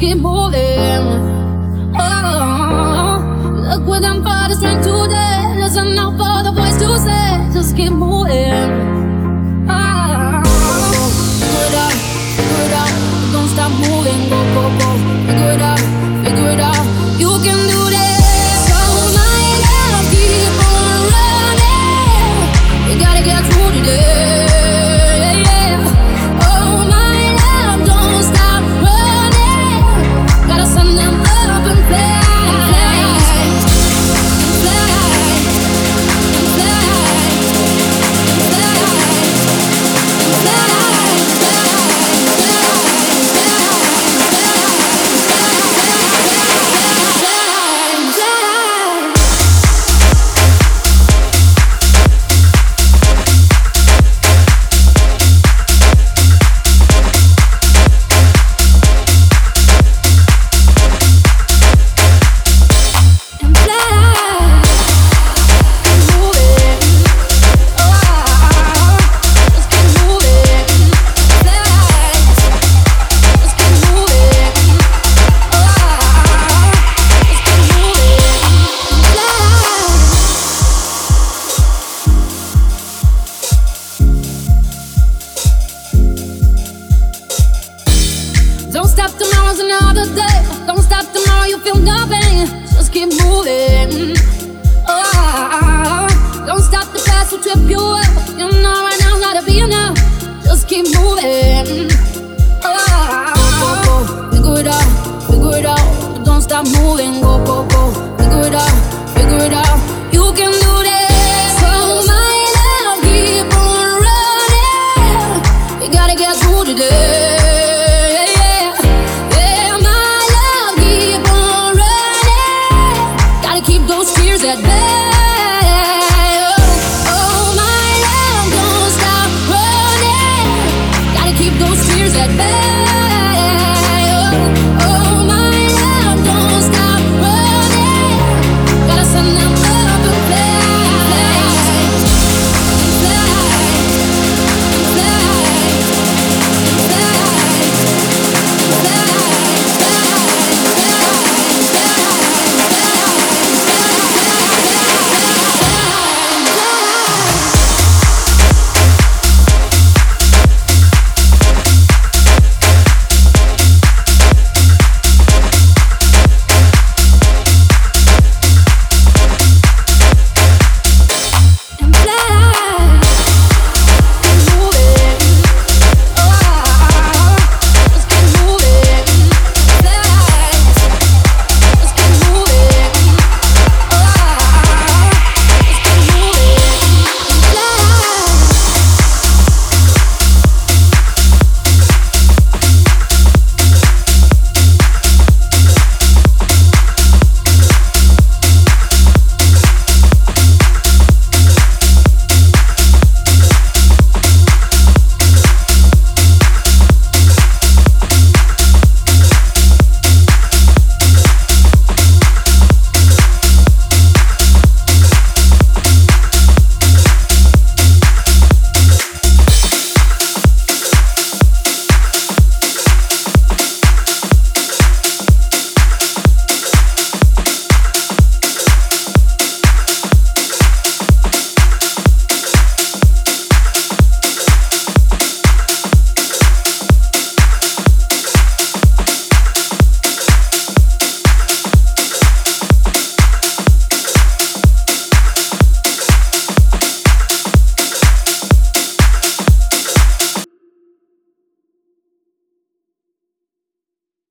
keep moving. Oh, look what them fathers trying to do. Listen out for the voice to say, just keep moving. Figure it out, don't stop moving, go, go, go. Figure it out, you can do this. Oh my love, keep on running. You gotta get through today, yeah. Oh my love, don't stop running. Gotta send them up and fly. Don't stop, tomorrow's another day. Don't stop, tomorrow you feel nothing. Just keep moving. Oh, don't stop, the past will trip you up. You know right now gotta be enough. Just keep moving. Oh, go, go, go. Figure it out. But don't stop moving. Go, go, go. Figure it out. You can do this.